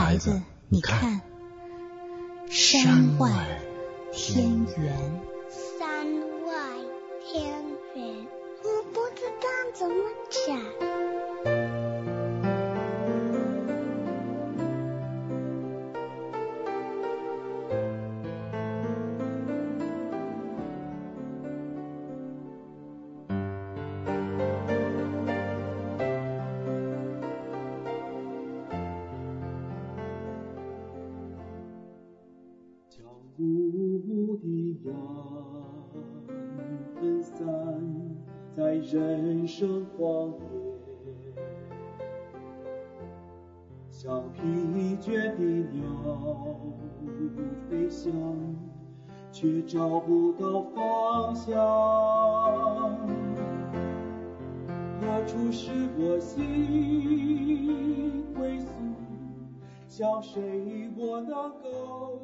孩子，你看，山外天远。 山外天远，我不知道怎么讲。 雾的阳分散在人生荒野，像疲倦的鸟飞翔，却找不到方向。何处是我心归宿？向谁我能够？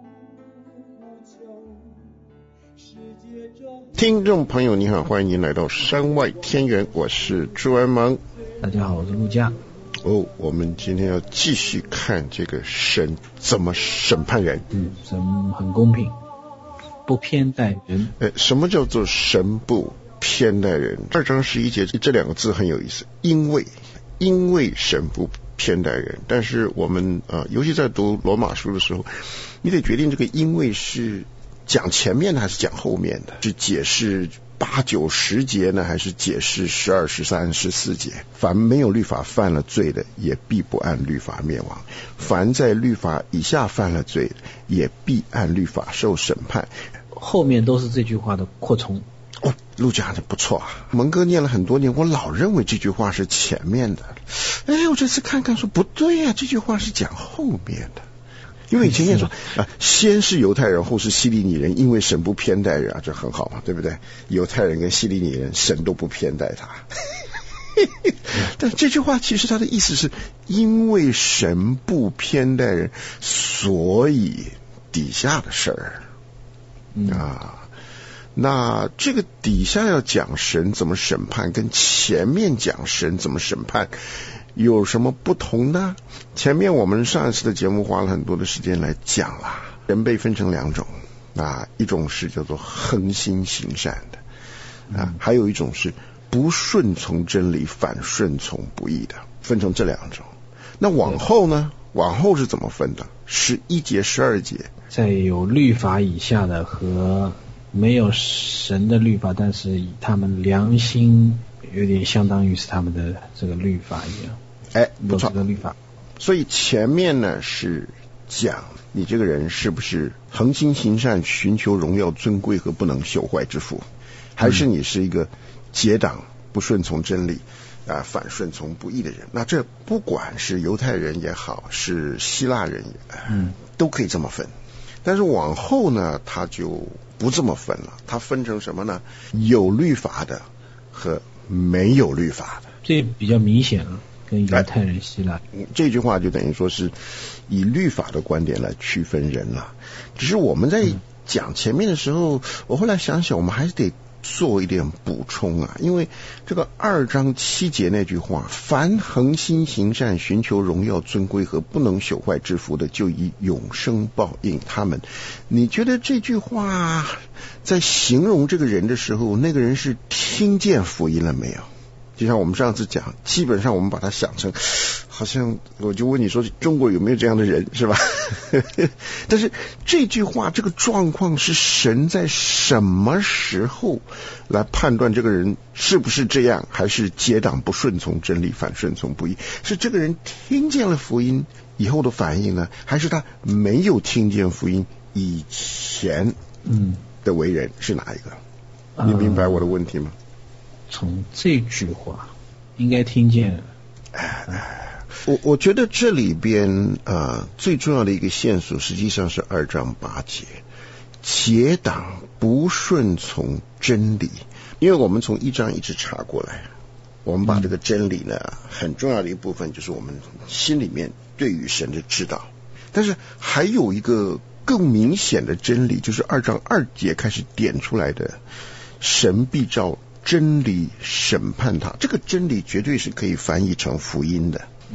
听众朋友你好，欢迎您来到山外天远，我是朱文萌。 大家好，我是陆家。 我们今天要继续看这个神怎么审判人。 神很公平，不偏待人。 什么叫做神不偏待人？2章11节这2个字很有意思，因为神不偏待人。但是我们尤其在读罗马书的时候，你得决定这个因为是讲前面的还是讲后面的，是解释8、9、10节呢，还是解释12、13、14节？凡没有律法犯了罪的，也必不按律法灭亡；凡在律法以下犯了罪的，也必按律法受审判。 后面都是这句话的扩充。 陆家的不错啊，蒙哥念了很多年，我老认为这句话是前面的。我这次看看说不对啊，这句话是讲后面的。因为以前念说先是犹太人，后是希利尼人，因为神不偏待人啊，这很好嘛，对不对？犹太人跟希利尼人，神都不偏待他。但这句话其实他的意思是，因为神不偏待人，所以底下的事儿那这个底下要讲神怎么审判，跟前面讲神怎么审判有什么不同呢？前面我们上一次的节目花了很多的时间来讲啦，人被分成2种一种是叫做恒心行善的还有一种是不顺从真理反顺从不义的，分成这2种。那往后呢？往后是怎么分的？11节、12节， 在有律法以下的和没有神的律法，但是以他们良心有点相当于是他们的这个律法一样。 不错， 这个律法。 所以前面呢是讲你这个人是不是恒心行善，寻求荣耀尊贵和不能朽坏之福，还是你是一个结党不顺从真理反顺从不义的人。那这不管是犹太人也好，是希腊人都可以这么分。但是往后呢，他就不这么分了，他分成什么呢？有律法的和没有律法的。 这比较明显了，跟犹太人、希腊。 这句话就等于说是以律法的观点来区分人了。只是我们在讲前面的时候，我后来想想，我们还是得做一点补充因为这个2章7节那句话，凡恒心行善，寻求荣耀尊贵和不能朽坏之福的，就以永生报应他们。你觉得这句话在形容这个人的时候，那个人是听见福音了没有？就像我们上次讲，基本上我们把它想成好像，我就问你说中国有没有这样的人，是吧？但是这句话这个状况是神在什么时候来判断这个人是不是这样，还是结党不顺从真理反顺从不义？是这个人听见了福音以后的反应呢，还是他没有听见福音以前的为人是哪一个？你明白我的问题吗？ 从这句话应该听见我觉得这里边最重要的一个线索实际上是2章8节，结党不顺从真理。因为我们从1章一直查过来，我们把这个真理呢很重要的一部分就是我们心里面对于神的知道，但是还有一个更明显的真理，就是2章2节开始点出来的，神必照真理审判他。这个真理绝对是可以翻译成福音的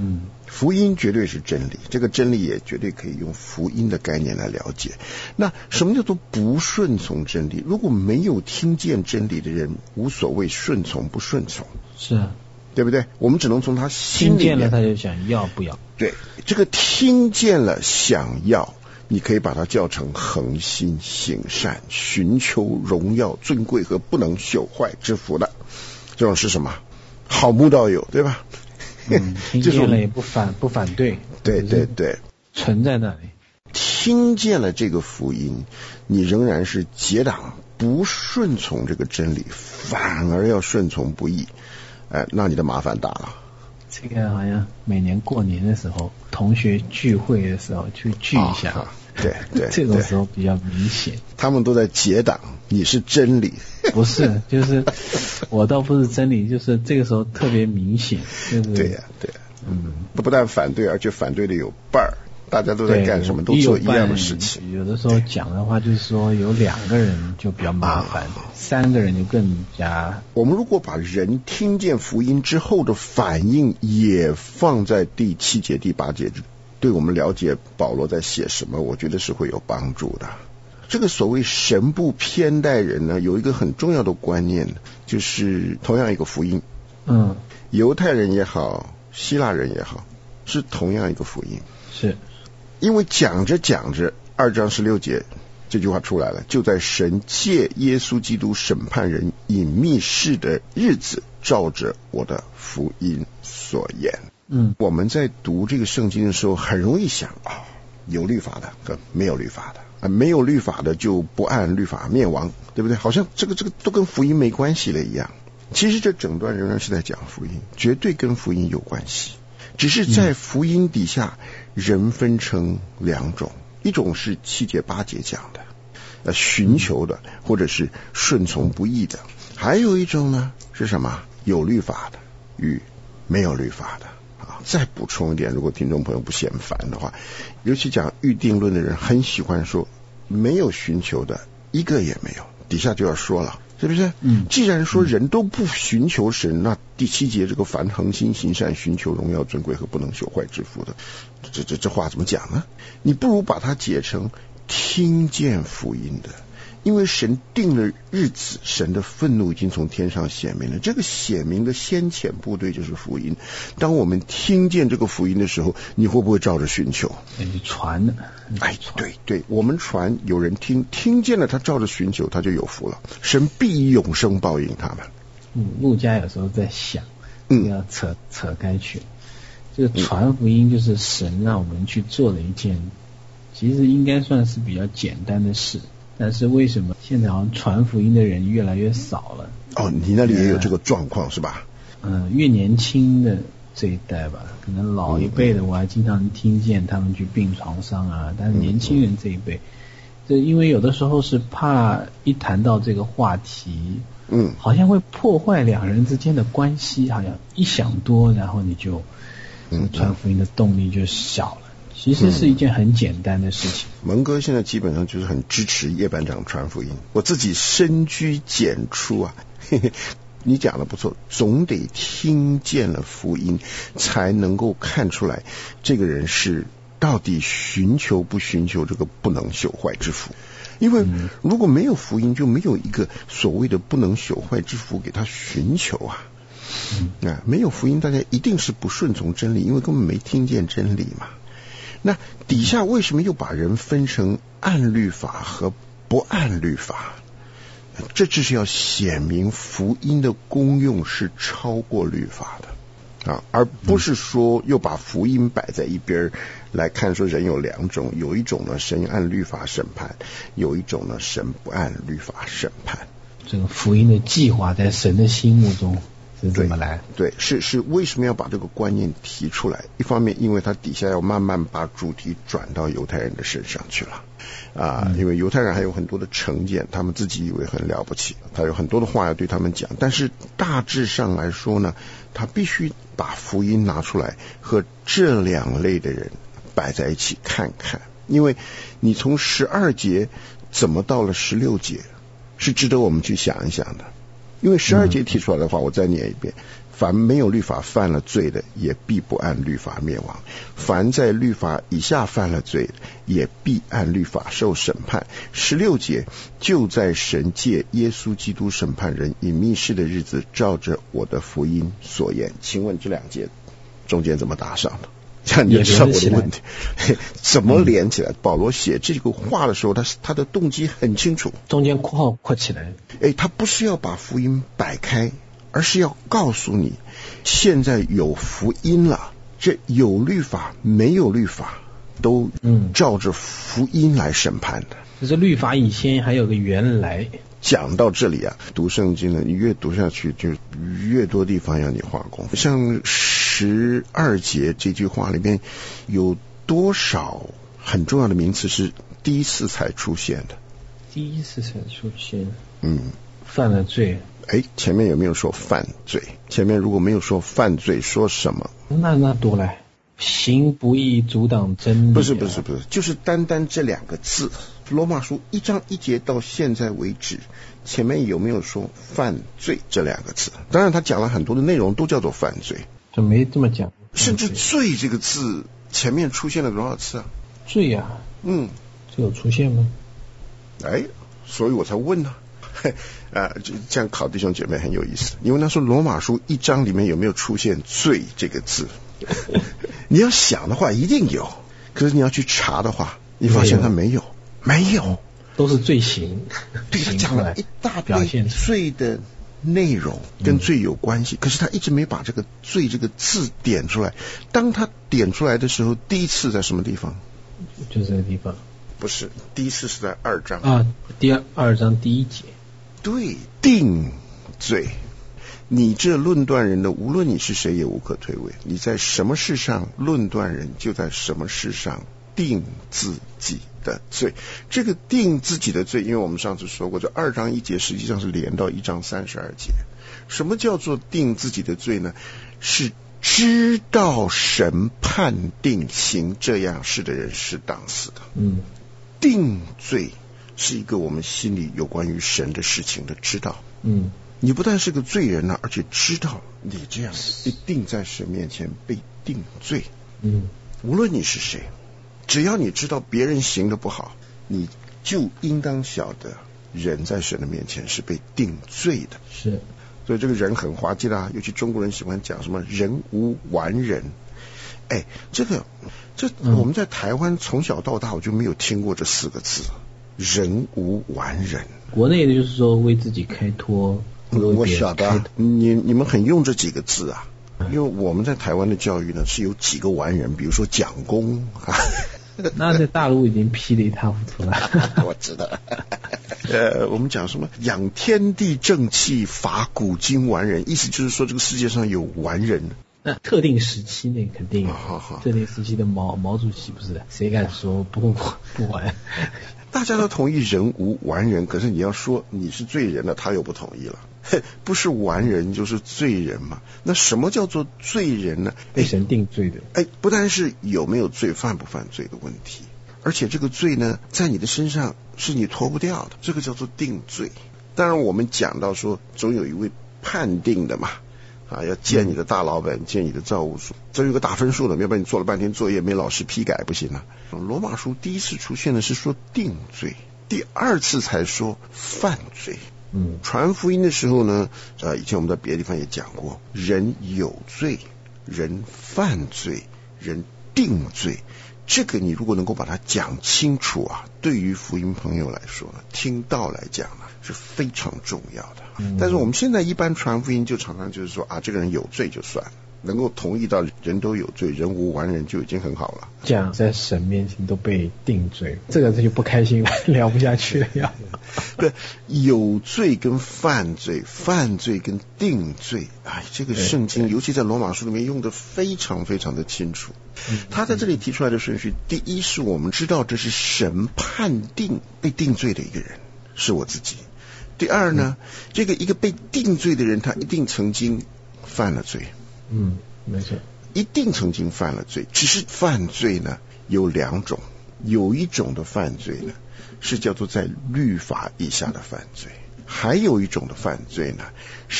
福音绝对是真理，这个真理也绝对可以用福音的概念来了解。那什么叫做不顺从真理？如果没有听见真理的人，无所谓顺从不顺从， 是啊， 对不对？我们只能从他心里面听见了他就想要不要。 对，这个听见了想要，你可以把它叫成恒心行善，寻求荣耀尊贵和不能朽坏之福的，这种是什么？好慕道友，对吧？ 听见了也不反对， 对对对， 存在那里。 听见了这个福音，你仍然是结党不顺从这个真理，反而要顺从不义，那你的麻烦大了。 这个好像每年过年的时候，同学聚会的时候去聚一下， 对对， 这种时候比较明显。 他们都在结党，你是真理。 不是，就是我倒不是真理，就是这个时候特别明显。就是对呀，对呀，不但反对，而且反对的有伴儿，大家都在干什么？都做一样的事情。 有的时候讲的话，就是说有2个人就比较麻烦，3个人就更加。 我们如果把人听见福音之后的反应也放在第7节、第8节，对我们了解保罗在写什么，我觉得是会有帮助的。这个所谓神不偏待人呢，有一个很重要的观念，就是同样一个福音，犹太人也好，希腊人也好，是同样一个福音。 是因为讲着讲着2章16节这句话出来了，就在神借耶稣基督审判人隐秘事的日子，照着我的福音所言。我们在读这个圣经的时候很容易想有律法的跟没有律法的，没有律法的就不按律法灭亡，对不对？好像这个都跟福音没关系了一样。其实这整段仍然是在讲福音，绝对跟福音有关系，只是在福音底下人分成2种，一种是7节8节讲的寻求的或者是顺从不义的，还有一种呢是什么？有律法的与没有律法的。再补充一点，如果听众朋友不嫌烦的话，尤其讲预定论的人很喜欢说没有寻求的一个也没有，底下就要说了，是不是？既然说人都不寻求神，那第7节这个凡恒心行善，寻求荣耀尊贵和不能朽坏之福的，这话怎么讲呢？你不如把它解成听见福音的，因为神定了日子，神的愤怒已经从天上显明了，这个显明的先遣部队就是福音。当我们听见这个福音的时候，你会不会照着寻求？ 你传的， 对对，我们传，有人听见了，他照着寻求，他就有福了，神必以永生报应他们。 路加有时候在想，要扯开去，这个传福音就是神让我们去做的一件，其实应该算是比较简单的事。但是为什么现在好像传福音的人越来越少了？ 你那里也有这个状况是吧？ 越年轻的这一代吧，可能老一辈的我还经常听见他们去病床上啊，但是年轻人这一辈，这因为有的时候是怕一谈到这个话题，好像会破坏2人之间的关系，好像一想多，然后你就传福音的动力就小了。其实是一件很简单的事情。 蒙哥现在基本上就是很支持叶班长传福音，我自己深居简出啊。你讲的不错，总得听见了福音才能够看出来这个人是到底寻求不寻求这个不能朽坏之福。因为如果没有福音，就没有一个所谓的不能朽坏之福给他寻求啊。没有福音，大家一定是不顺从真理，因为根本没听见真理嘛。那底下为什么又把人分成按律法和不按律法？这只是要显明福音的功用是超过律法的而不是说又把福音摆在一边来看，说人有2种，有一种呢神按律法审判，有一种呢神不按律法审判。 这个福音的计划在神的心目中是怎么来？ 对，是为什么要把这个观念提出来？一方面因为他底下要慢慢把主题转到犹太人的身上去了因为犹太人还有很多的成见，他们自己以为很了不起，他有很多的话要对他们讲，但是大致上来说呢，他必须把福音拿出来和这2类的人摆在一起看看，因为你从12节怎么到了16节是值得我们去想一想的。因为12节提出来的话，我再念一遍， 凡没有律法犯了罪的，也必不按律法灭亡；凡在律法以下犯了罪的，也必按律法受审判。16节，就在神借耶稣基督审判人隐秘事的日子，照着我的福音所言。请问这2节中间怎么打上的？这样你就知道我的问题怎么连起来。保罗写这个话的时候，他的动机很清楚， 中间括号括起来。 他不是要把福音摆开，而是要告诉你，现在有福音了，这有律法没有律法都照着福音来审判的。 就是律法以前还有个原来。 讲到这里啊，读圣经呢，你越读下去就越多地方要你花功夫。像12节这句话里面有多少很重要的名词是第一次才出现的？ 第一次才出现。犯了罪。 前面有没有说犯罪？前面如果没有说犯罪，说什么？ 那多了。行不义阻挡真理。 不是，就是单单这2个字。罗马书1章1节到现在为止，前面有没有说犯罪这2个字？当然他讲了很多的内容都叫做犯罪， 就没这么讲。 甚至罪这个字前面出现了多少次啊？ 罪啊，这有出现吗？ 所以我才问呢。这样考弟兄姐妹很有意思，因为他说罗马书1章里面有没有出现罪这个字？你要想的话一定有，可是你要去查的话，你发现他没有， 都是罪行。 对，他讲了一大堆罪的内容跟罪有关系，可是他一直没把这个罪这个字点出来。当他点出来的时候，第一次在什么地方？ 就这个地方。 不是，第一次是在2章啊，第2章第1节。 对，定罪。你这论断人的，无论你是谁，也无可推诿。你在什么事上论断人，就在什么事上定自己的罪。这个定自己的罪，因为我们上次说过，这2章1节实际上是连到1章32节。什么叫做定自己的罪呢？是知道神判定行这样事的人是当死的。定罪是一个我们心里有关于神的事情的知道。你不但是个罪人而且知道你这样一定在神面前被定罪。无论你是谁，只要你知道别人行的不好，你就应当晓得人在神的面前是被定罪的。 是， 所以这个人很滑稽啦，尤其中国人喜欢讲什么人无完人。这我们在台湾从小到大我就没有听过这4个字，人无完人。国内的就是说为自己开脱。 我晓得你们很用这几个字啊，因为我们在台湾的教育呢是有几个完人，比如说蒋公那在大陆已经批得一塌糊涂了。 我知道。我们讲什么养天地正气，法古今完人，意思就是说这个世界上有完人。 那特定时期那肯定有，特定时期的毛主席不是的，谁敢说不完？ 大家都同意人无完人，可是你要说你是罪人了，他又不同意了。不是完人就是罪人嘛？那什么叫做罪人呢？ 被神定罪的。 不单是有没有罪、犯不犯罪的问题，而且这个罪呢，在你的身上是你脱不掉的，这个叫做定罪。当然，我们讲到说，总有一位判定的嘛。要见你的大老板，见你的造物主，这有个打分数的，要不然你做了半天作业没老师批改不行啊。罗马书第一次出现的是说定罪，第2次才说犯罪。传福音的时候呢，以前我们在别的地方也讲过，人有罪，人犯罪，人定罪。这个你如果能够把它讲清楚啊，对于福音朋友来说呢，听道来讲呢是非常重要的。但是我们现在一般传福音就常常就是说这个人有罪就算了，能够同意到人都有罪，人无完人就已经很好了。 这样在神面前都被定罪，这个就不开心了，聊不下去了呀。 对，有罪跟犯罪，犯罪跟定罪，这个圣经尤其在罗马书里面用的非常非常的清楚。他在这里提出来的顺序，第一是我们知道这是神判定被定罪的一个人，是我自己。第二呢，这个一个被定罪的人，他一定曾经犯了罪。 没错， 一定曾经犯了罪。只是犯罪呢有2种，有一种的犯罪呢是叫做在律法以下的犯罪，还有一种的犯罪呢是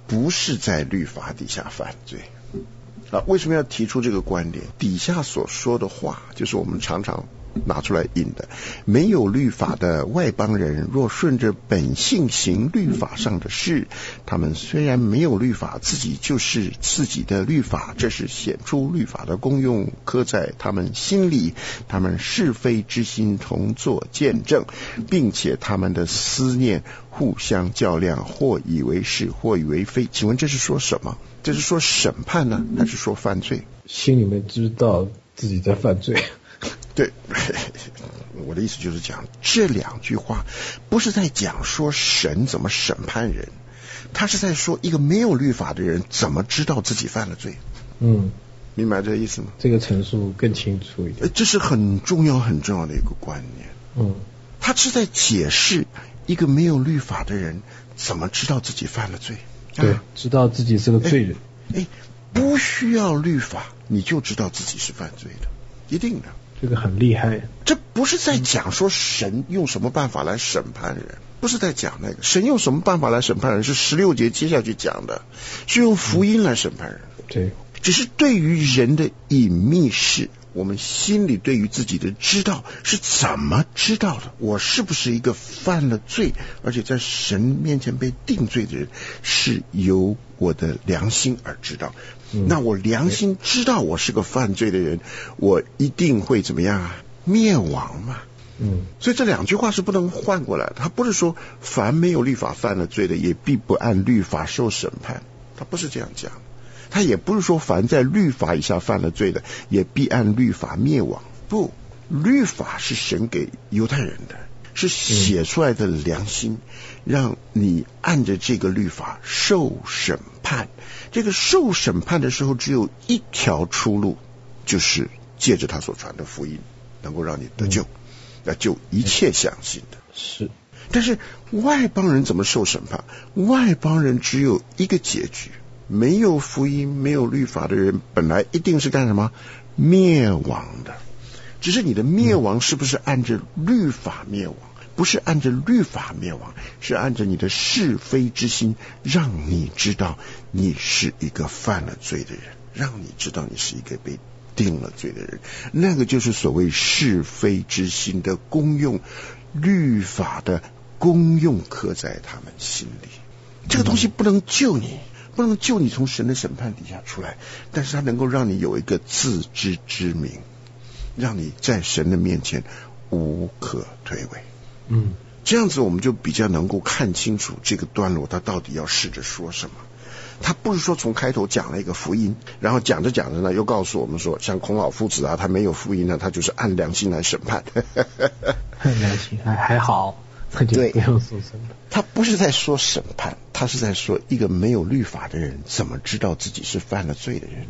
不是在律法底下犯罪。为什么要提出这个观点？底下所说的话就是我们常常拿出来引的，没有律法的外邦人若顺着本性行律法上的事，他们虽然没有律法，自己就是自己的律法，这是显出律法的功用刻在他们心里，他们是非之心同作见证，并且他们的思念互相较量，或以为是，或以为非。请问这是说什么？这是说审判呢，还是说犯罪？ 心里面知道自己在犯罪。 对，我的意思就是讲，这两句话不是在讲说神怎么审判人，他是在说一个没有律法的人怎么知道自己犯了罪。明白这个意思吗？ 这个陈述更清楚一点。 这是很重要很重要的一个观念。他是在解释一个没有律法的人怎么知道自己犯了罪。 对，知道自己是个罪人。 不需要律法你就知道自己是犯罪的，一定的。 这个很厉害。 这不是在讲说神用什么办法来审判人，不是在讲那个神用什么办法来审判人，是16节接下去讲的，是用福音来审判人。 对， 只是对于人的隐秘事，我们心里对于自己的知道是怎么知道的？我是不是一个犯了罪，而且在神面前被定罪的人，是由我的良心而知道。那我良心知道我是个犯罪的人，我一定会怎么样啊？灭亡嘛。所以这两句话是不能换过来的。他不是说凡没有律法犯了罪的，也必不按律法受审判，他不是这样讲。他也不是说凡在律法以下犯了罪的，也必按律法灭亡。不，律法是神给犹太人的，是写出来的良心，让你按着这个律法受审判。这个受审判的时候只有一条出路，就是借着他所传的福音能够让你得救，要救一切相信的。 是。 但是外邦人怎么受审判？外邦人只有一个结局，没有福音没有律法的人本来一定是干什么？灭亡的。只是你的灭亡是不是按着律法灭亡？不是按着律法灭亡，是按着你的是非之心，让你知道你是一个犯了罪的人，让你知道你是一个被定了罪的人。那个就是所谓是非之心的功用，律法的功用刻在他们心里。这个东西不能救你，不能救你从神的审判底下出来，但是它能够让你有一个自知之明，让你在神的面前无可推诿。这样子我们就比较能够看清楚这个段落他到底要试着说什么。他不是说从开头讲了一个福音，然后讲着讲着呢又告诉我们说，像孔老夫子啊，他没有福音呢，他就是按良心来审判。 良心还好，他就不用说什么。 他不是在说审判，他是在说一个没有律法的人怎么知道自己是犯了罪的人，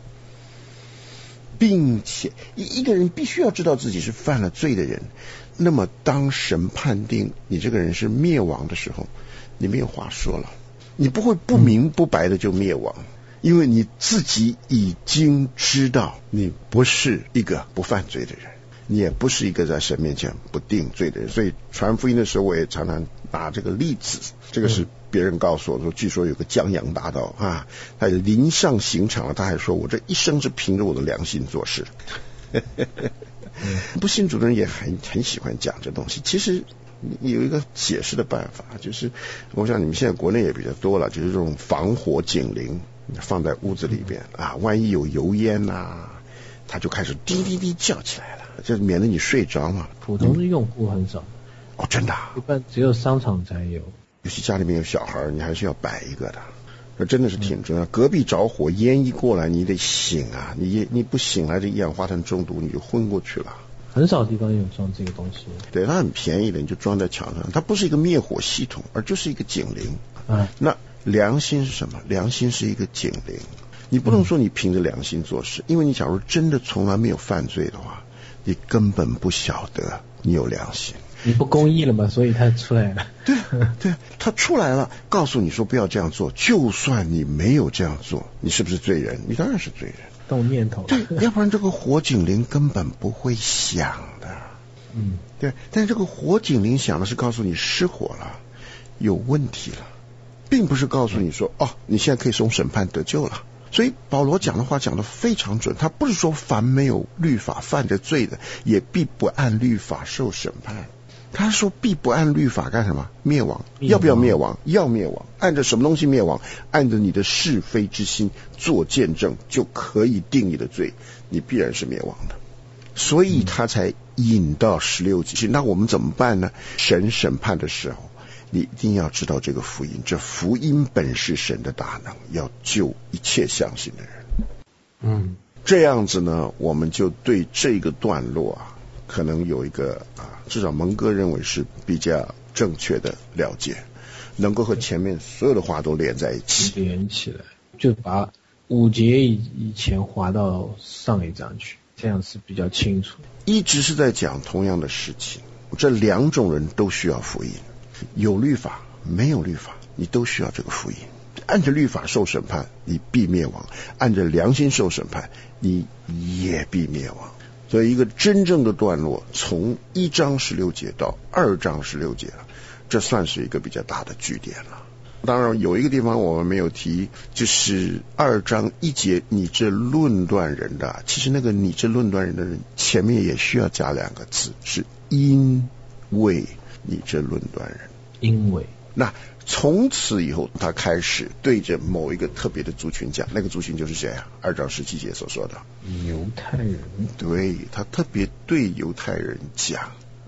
并且一个人必须要知道自己是犯了罪的人。那么当神判定你这个人是灭亡的时候，你没有话说了，你不会不明不白的就灭亡，因为你自己已经知道你不是一个不犯罪的人，你也不是一个在神面前不定罪的人。所以传福音的时候我也常常拿这个例子，这个是别人告诉我说，据说有个江洋大盗啊，他临上刑场了，他还说我这一生是凭着我的良心做事。不信主的人也很喜欢讲这东西。其实有一个解释的办法，就是我想你们现在国内也比较多了，就是这种防火警铃放在屋子里边啊，万一有油烟啊，它就开始滴滴滴叫起来了，就免得你睡着嘛。 普通的用户很少。 哦，真的啊？ 一般只有商场才有。 尤其家里面有小孩，你还是要摆一个的。这真的是挺重要。隔壁着火，烟一过来，你得醒啊！你不醒来，这一氧化碳中毒，你就昏过去了。 很少地方有装这个东西。 对，它很便宜的，你就装在墙上。它不是一个灭火系统，而就是一个警铃。那良心是什么？良心是一个警铃。你不能说你凭着良心做事，因为你假如真的从来没有犯罪的话，你根本不晓得你有良心。 你不公义了嘛，所以他出来了。 对，他出来了，告诉你说不要这样做。就算你没有这样做，你是不是罪人？你当然是罪人。 动念头。 对，要不然这个火警铃根本不会响的。对，但这个火警铃响的是告诉你失火了，有问题了。 并不是告诉你说你现在可以从审判得救了。所以保罗讲的话讲得非常准，他不是说凡没有律法犯着罪的，也必不按律法受审判。他说必不按律法干什么？灭亡。要不要灭亡？要灭亡。按着什么东西灭亡？按着你的是非之心做见证，就可以定你的罪，你必然是灭亡的。所以他才引到16节。那我们怎么办呢？神审判的时候，你一定要知道这个福音，这福音本是神的大能，要救一切相信的人。这样子呢，我们就对这个段落可能有一个至少蒙哥认为是比较正确的了解，能够和前面所有的话都连在一起， 连起来，就把5节以前划到上一章去，这样是比较清楚。 一直是在讲同样的事情，这两种人都需要福音，有律法没有律法，你都需要这个福音。按着律法受审判，你必灭亡；按着良心受审判，你也必灭亡。所以一个真正的段落，从1章16节到2章16节了，这算是一个比较大的句点了。当然有一个地方我们没有提，就是2章1节，你这论断人的，其实那个你这论断人的人前面也需要加2个字，是因为你这论断人。 因为那从此以后他开始对着某一个特别的族群讲，那个族群就是谁2章17节所说的犹太人。 对，他特别对犹太人讲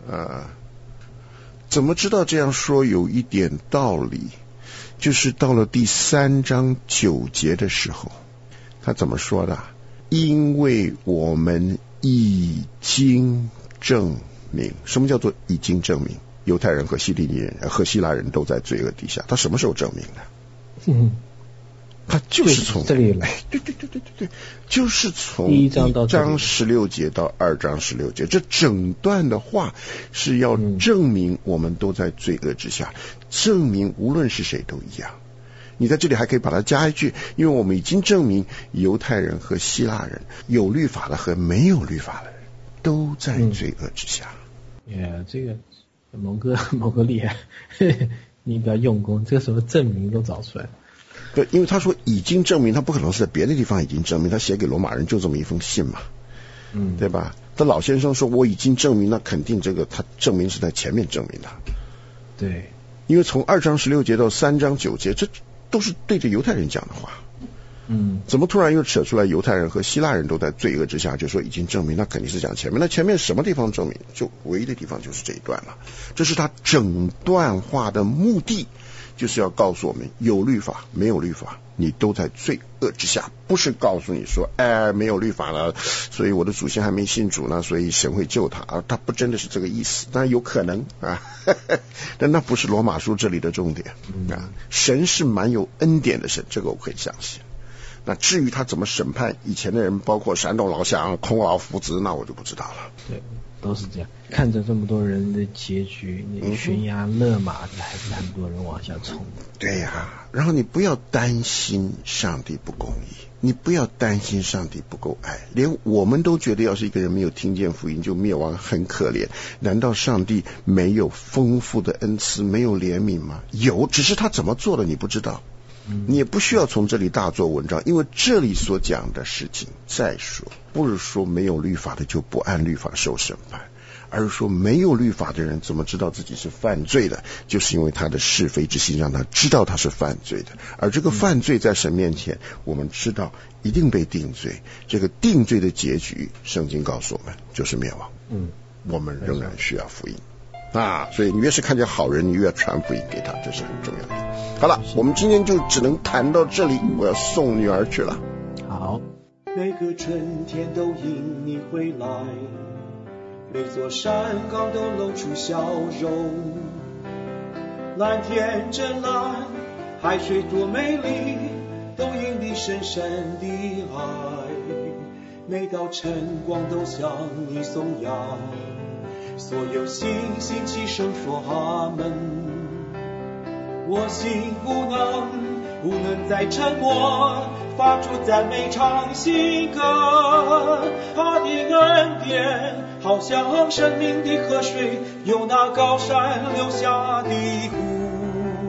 怎么知道这样说有一点道理，就是到了第3章9节的时候，他怎么说的？因为我们已经证明。什么叫做已经证明？犹太人和希腊人都在罪恶底下，他什么时候证明的？他就是从这里来， 对，就是从1章16节到2章16节，这整段的话是要证明我们都在罪恶之下，证明无论是谁都一样。你在这里还可以把它加一句，因为我们已经证明犹太人和希腊人，有律法的和没有律法的人都在罪恶之下。 这个某个厉害，你比较用功，这个什么证明都找出来。 对，因为他说已经证明，他不可能是在别的地方已经证明，他写给罗马人就这么一封信嘛，对吧？他老先生说我已经证明，那肯定这个他证明是在前面证明的。 对， 因为从2章16节到3章9节，这都是对着犹太人讲的话。怎么突然又扯出来犹太人和希腊人都在罪恶之下，就说已经证明，那肯定是讲前面。那前面什么地方证明？就唯一的地方就是这一段了。这是他整段话的目的，就是要告诉我们，有律法没有律法，你都在罪恶之下。不是告诉你说没有律法了，所以我的祖先还没信主呢，所以神会救他他不真的是这个意思，当然有可能但那不是罗马书这里的重点神是蛮有恩典的神，这个我可以相信。那至于他怎么审判以前的人，包括山东老乡、孔老夫子，那我就不知道了。 对，都是这样。看着这么多人的结局，你悬崖勒马的，还是很多人往下冲。 对然后你不要担心上帝不公义，你不要担心上帝不够爱。连我们都觉得，要是一个人没有听见福音就灭亡，很可怜。难道上帝没有丰富的恩赐，没有怜悯吗？有，只是他怎么做的你不知道。你也不需要从这里大做文章，因为这里所讲的事情，再说不是说没有律法的就不按律法受审判，而是说没有律法的人怎么知道自己是犯罪的，就是因为他的是非之心让他知道他是犯罪的。而这个犯罪在神面前，我们知道一定被定罪，这个定罪的结局圣经告诉我们就是灭亡。我们仍然需要福音所以你越是看见好人，你越要传福音给他，这是很重要的。好了，我们今天就只能谈到这里，我要送女儿去了。 好， 每个春天都因你回来，每座山岗都露出笑容，蓝天真蓝，海水多美丽，都因你深深的爱。每道晨光都向你颂扬，所有星星齐声说阿门。我心不能再沉默，发出赞美唱新歌。他的恩典好像生命的河水，由那高山流下的湖。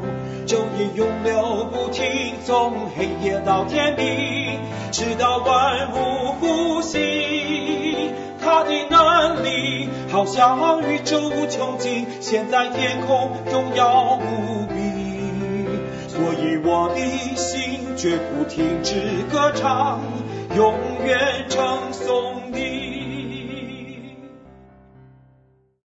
昼夜永流不停，从黑夜到天明，直到万物复兴。他的能力好像宇宙无穷尽，现在天空荣耀无比。所以我的心绝不停止歌唱，永远称颂你。